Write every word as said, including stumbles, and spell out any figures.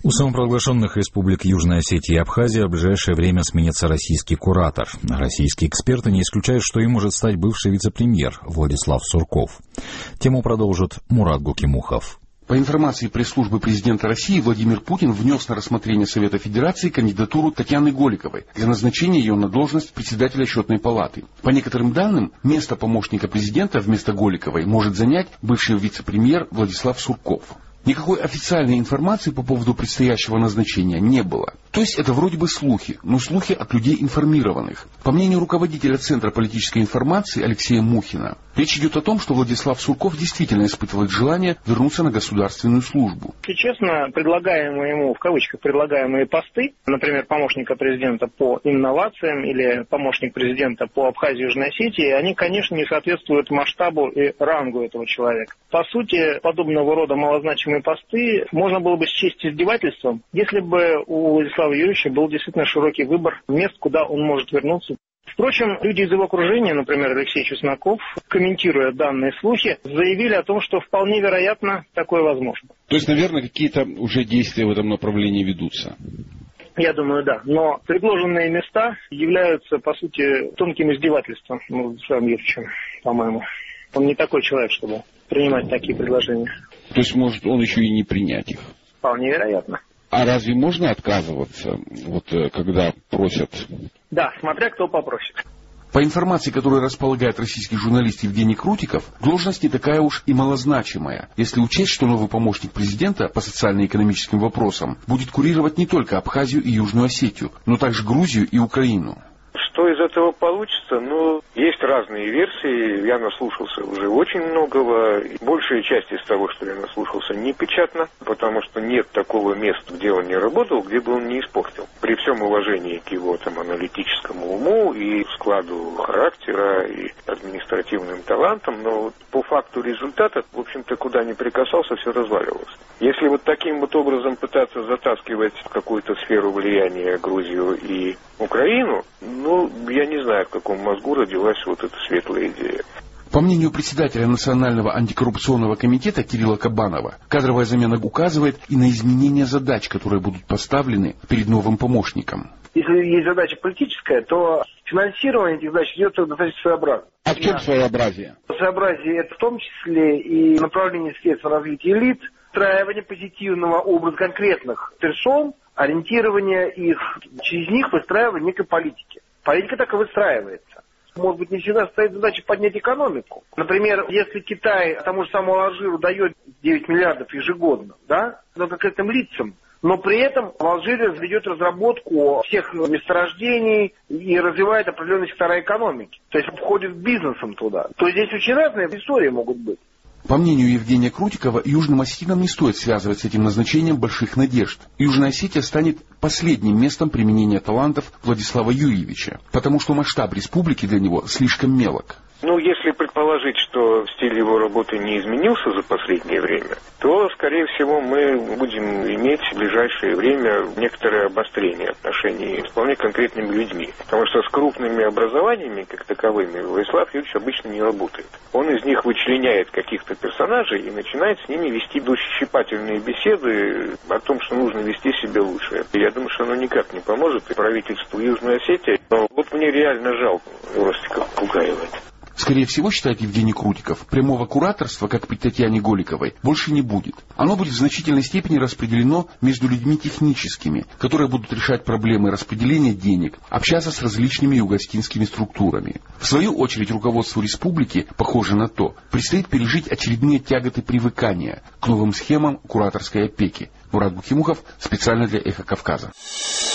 У самопровозглашенных республик Южная Осетия и Абхазия в ближайшее время сменится российский куратор. Российские эксперты не исключают, что им может стать бывший вице-премьер Владислав Сурков. Тему продолжит Мурат Гукимухов. По информации пресс-службы президента России, Владимир Путин внес на рассмотрение Совета Федерации кандидатуру Татьяны Голиковой для назначения ее на должность председателя Счетной палаты. По некоторым данным, место помощника президента вместо Голиковой может занять бывший вице-премьер Владислав Сурков. Никакой официальной информации по поводу предстоящего назначения не было. То есть это вроде бы слухи, но слухи от людей информированных. По мнению руководителя Центра политической информации Алексея Мухина, речь идет о том, что Владислав Сурков действительно испытывает желание вернуться на государственную службу. Если честно, предлагаемые ему, в кавычках, предлагаемые посты, например, помощника президента по инновациям или помощник президента по Абхазии и Южной Осетии, они, конечно, не соответствуют масштабу и рангу этого человека. По сути, подобного рода малозначимые посты можно было бы счесть издевательством, если бы у Владислава Юрьевича был действительно широкий выбор мест, куда он может вернуться. Впрочем, люди из его окружения, например, Алексей Чесноков, комментируя данные слухи, заявили о том, что вполне вероятно такое возможно. То есть, наверное, какие-то уже действия в этом направлении ведутся? Я думаю, да. Но предложенные места являются, по сути, тонким издевательством Владиславом Юрьевичем, по-моему. Он не такой человек, чтобы принимать такие предложения. То есть, может, он еще и не принять их? Вполне вероятно. А разве можно отказываться, вот, когда просят? Да, смотря кто попросит. По информации, которой располагает российский журналист Евгений Крутиков, должность не такая уж и малозначимая, если учесть, что новый помощник президента по социально-экономическим вопросам будет курировать не только Абхазию и Южную Осетию, но также Грузию и Украину. Что из этого получится? Ну, есть разные версии. Я наслушался уже очень многого. Большая часть из того, что я наслушался, не печатно, потому что нет такого места, где он не работал, где бы он не испортил. При всем уважении к его там аналитическому уму и складу характера, и административным талантам, но по факту результата, в общем-то, куда ни прикасался, все разваливалось. Если вот таким вот образом пытаться затаскивать в какую-то сферу влияния Грузию и Украину, ну, я не знаю, в каком мозгу родилась вот эта светлая идея. По мнению председателя Национального антикоррупционного комитета Кирилла Кабанова, кадровая замена указывает и на изменение задач, которые будут поставлены перед новым помощником. Если есть задача политическая, то финансирование этих задач идет достаточно своеобразно. А в чем своеобразие? Своеобразие это в том числе и направление средств развития элит, встраивание позитивного образа конкретных персон, ориентирование их, через них выстраивание некой политики. Политика так и выстраивается. Может быть, не всегда стоит задача поднять экономику. Например, если Китай тому же самому Алжиру дает девять миллиардов ежегодно, да, но конкретным лицам, но при этом Алжир ведет разработку всех месторождений и развивает определенные сектора экономики. То есть входит бизнесом туда. То есть здесь очень разные истории могут быть. По мнению Евгения Крутикова, южным осетинам не стоит связывать с этим назначением больших надежд. Южная Осетия станет последним местом применения талантов Владислава Юрьевича, потому что масштаб республики для него слишком мелок. Ну, если предположить, что стиль его работы не изменился за последнее время, то, скорее всего, мы будем иметь в ближайшее время некоторое обострение отношений с вполне конкретными людьми. Потому что с крупными образованиями, как таковыми, Владислав Юрьевич обычно не работает. Он из них вычленяет каких-то персонажей и начинает с ними вести душещипательные беседы о том, что нужно вести себя лучше. Я думаю, что оно никак не поможет правительству Южной Осетии. Но вот мне реально жалко Ростика Пугаева. Скорее всего, считает Евгений Крутиков, прямого кураторства, как при Татьяне Голиковой, больше не будет. Оно будет в значительной степени распределено между людьми техническими, которые будут решать проблемы распределения денег, общаться с различными югоостинскими структурами. В свою очередь, руководству республики, похоже на то, предстоит пережить очередные тяготы привыкания к новым схемам кураторской опеки. Мурат Гукимухов специально для «Эхо Кавказа».